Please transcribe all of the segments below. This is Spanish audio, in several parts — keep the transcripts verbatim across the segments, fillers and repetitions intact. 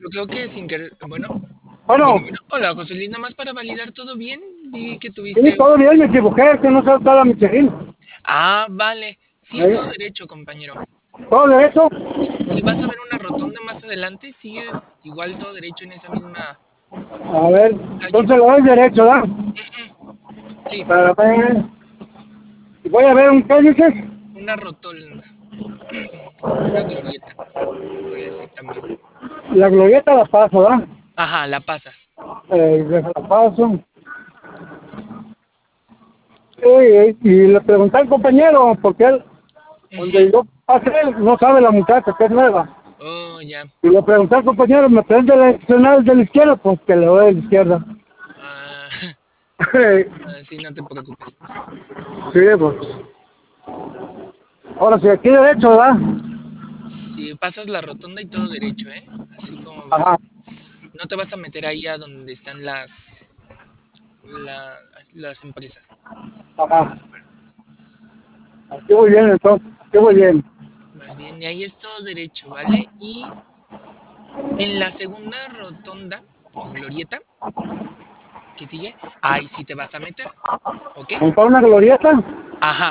Yo creo que sin querer, bueno, bueno, Bueno, bueno. Hola, José Luis, nada más para validar todo bien. Vi que sí, tuviste. todo bien, me equivoqué, que no salta la Michelin. Ah, vale. Sí, es todo ¿Eh? derecho, compañero. ¿Todo derecho? Si vas a ver una rotonda más adelante, sigues igual todo derecho en esa misma A ver, calle. entonces lo doy derecho, ¿verdad? Sí, Para ver. Voy a ver un qué dices. una rotonda, una glorieta, podría decir también. La glorieta la paso, ¿verdad? Ajá, la pasas. Eh, deja la paso. Eh, y le pregunté al compañero, porque él, Ujú. donde yo pasé, no sabe la muchacha que es nueva. Oh, ya. Y le pregunté al compañero, ¿me prende la direccional de la izquierda? Pues que le doy de la izquierda. Ah, ah, sí, no te preocupes. Sí, pues. Ahora sí, aquí derecho, ¿verdad? Si pasas la rotonda y todo derecho, ¿eh? Así como Ajá, vas. No te vas a meter ahí a donde están las, la- las empresas. ajá. Aquí voy bien, entonces. Aquí voy bien. Más bien, y ahí es todo derecho, ¿vale? Y en la segunda rotonda o glorieta que sigue, ahí sí te vas a meter, ¿ok? Comprar una glorieta Ajá.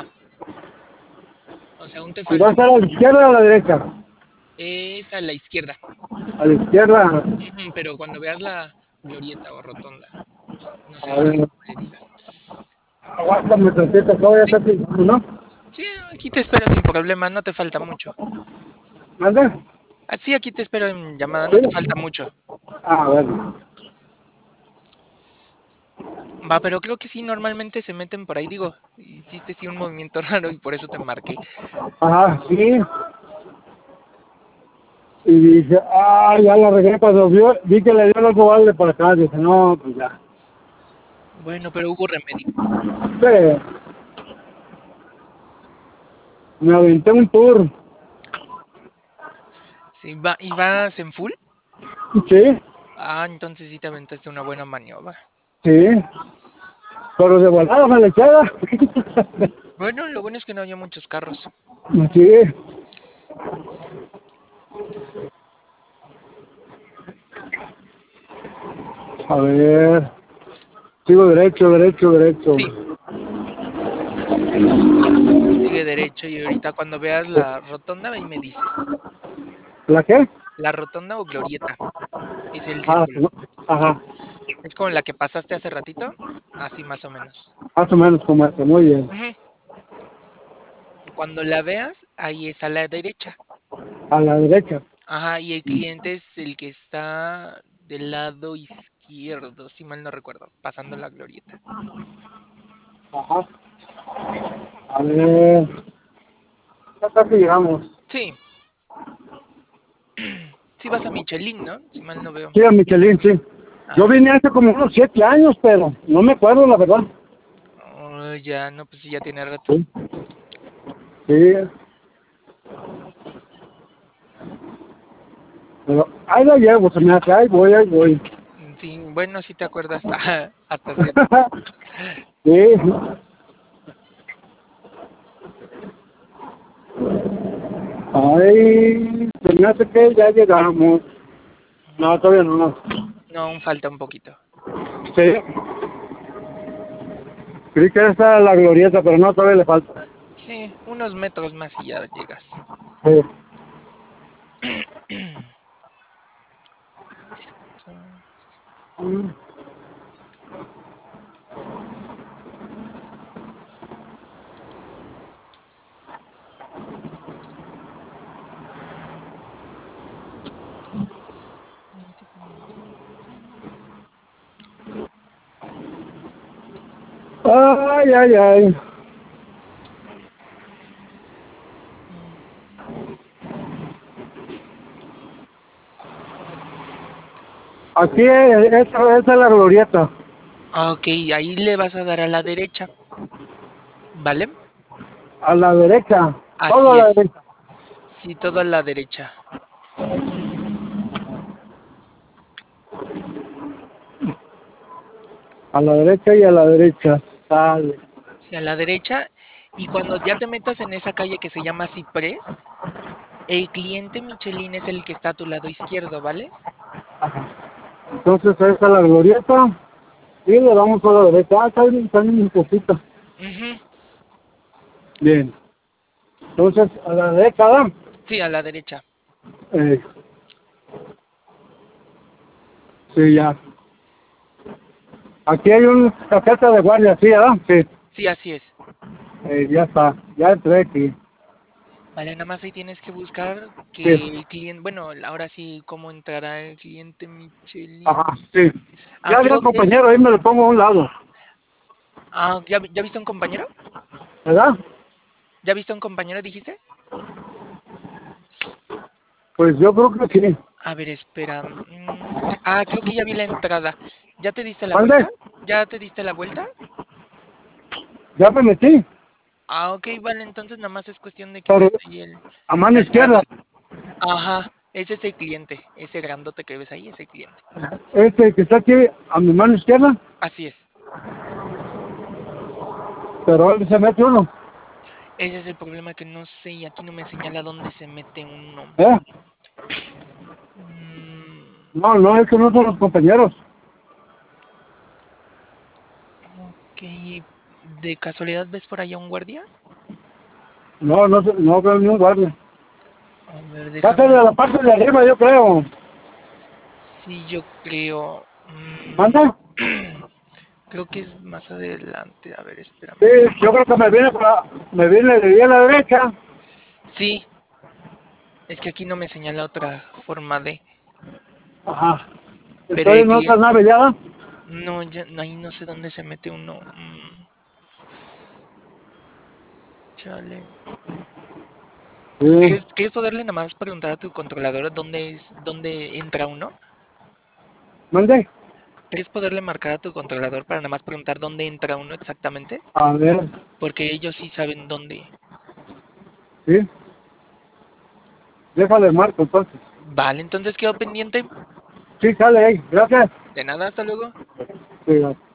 O sea, aún te y va a falta un estar a la poquito. izquierda o a la derecha. Es a la izquierda. A la izquierda. Ujú, pero cuando veas la glorieta o rotonda, no sé A ver, cómo le digas. aguántame tantito, todavía Sí, está pintando, ¿no? sí, aquí te espero sin problema, no te falta mucho. ¿Mande? Ah, sí, aquí te espero en llamada, no Sí. te falta mucho. Ah, a ver. Va, pero creo que sí, normalmente se meten por ahí, digo, hiciste sí un movimiento raro y por eso te marqué. Ajá, sí. Y dice, ah, ya la regué cuando vio, vi que le dio el vale para acá. Dice, no, pues ya. Bueno, pero hubo remedio. Sí, me aventé un tour. Sí, va, ¿y vas en full? Sí, Ah, entonces sí te aventaste una buena maniobra. sí. Pero de volada me le queda. Bueno, lo bueno es que no había muchos carros. Sí. A ver. Sigo derecho, derecho, derecho. Sí, sigue derecho y ahorita cuando veas la rotonda ahí me dices. ¿La qué? La rotonda o glorieta es el Ah, círculo. no. Ajá. Es como la que pasaste hace ratito, así más o menos. Más o menos como este, muy bien. Ujú. Cuando la veas, ahí es a la derecha. A la derecha. Ajá, y el cliente es el que está del lado izquierdo, si mal no recuerdo, pasando la glorieta. Ajá. A ver. Ya casi llegamos. Sí, sí vas a Michelin, ¿no? Si mal no veo. Sí, a Michelin, sí. Yo Ah, vine hace como unos siete años, pero no me acuerdo, la verdad. oh, ya, no, pues sí, ya tiene rato. Sí. Sí. Pero ahí la llevo, se me hace. Ahí voy, ahí voy. Mm, sí, bueno, sí te acuerdas hasta cierto punto. Sí. Ay, se me hace que ya llegamos. No, todavía no. No, aún falta un poquito. Sí. Creí que esta era la glorieta, pero no, todavía le falta. Sí, unos metros más y ya llegas. Sí. Ay, ay, ay. Aquí, eh, esta, esta es la glorieta. Ok, ahí le vas a dar a la derecha, ¿vale? A la derecha. Todo a Así la es. derecha. Sí, todo a la derecha. A la derecha y a la derecha. Sale. Sí, a la derecha. Y cuando ya te metas en esa calle que se llama Ciprés, el cliente Michelin es el que está a tu lado izquierdo, ¿vale? Ajá. Entonces ahí está la glorieta y le damos a la derecha. Ah, está bien, está bien un poquito. Ujú. Bien. Entonces a la derecha, ¿verdad? Sí, a la derecha. Eh, sí, ya. Aquí hay un caseta de guardia, sí, ¿verdad? Sí. Sí, así es. Eh, ya está. Ya entré aquí. Vale, nada más ahí tienes que buscar Sí. que el cliente, bueno, ahora sí, cómo entrará el cliente Michelin. Ajá, sí. Ah, Ya había creo un que es. compañero, ahí me lo pongo a un lado. Ah, ¿ya, vi- ya viste a un compañero? ¿Verdad? ¿Ya viste a un compañero, dijiste? Pues yo creo que sí. A ver, espera. mm, Ah, creo que ya vi la entrada. ¿Ya te diste la vuelta? ¿Mande? ¿Ya te diste la vuelta? Ya me metí, Ah, ok, vale, entonces nada más es cuestión de que pero ves ahí el, a mano la entrada. izquierda. Ajá, ese es el cliente, ese grandote que ves ahí es el cliente. Este que está aquí a mi mano izquierda, Así es. pero él se mete uno. Ese es el problema que no sé y aquí no me señala dónde se mete uno. ¿Eh? Mm, No, no, es que no son los compañeros. ok, ¿de casualidad ves por allá un guardia? No, no, se- no veo ni un guardia. A ver, Va a ser de déjame. la parte de arriba, yo creo. Sí, yo creo. mm, ¿Manda? creo que es más adelante. A ver, Sí, espérame. yo creo que me viene, por la- me viene de ahí a la derecha. Sí, es que aquí no me señala otra forma de. Ajá. Pero Estoy el en otra cliente. nave ya. No, ya, no, ahí no sé dónde se mete uno. Mm, chale. Sí. ¿Quieres, quieres poderle nada más preguntar a tu controlador dónde es, dónde entra uno? ¿Mande? ¿Quieres poderle marcar a tu controlador para nada más preguntar dónde entra uno exactamente? A ver, Porque ellos sí saben dónde. sí. Déjale marco entonces. Vale, entonces quedo pendiente. Sí, sale ahí. Gracias. De nada, hasta luego. Sí,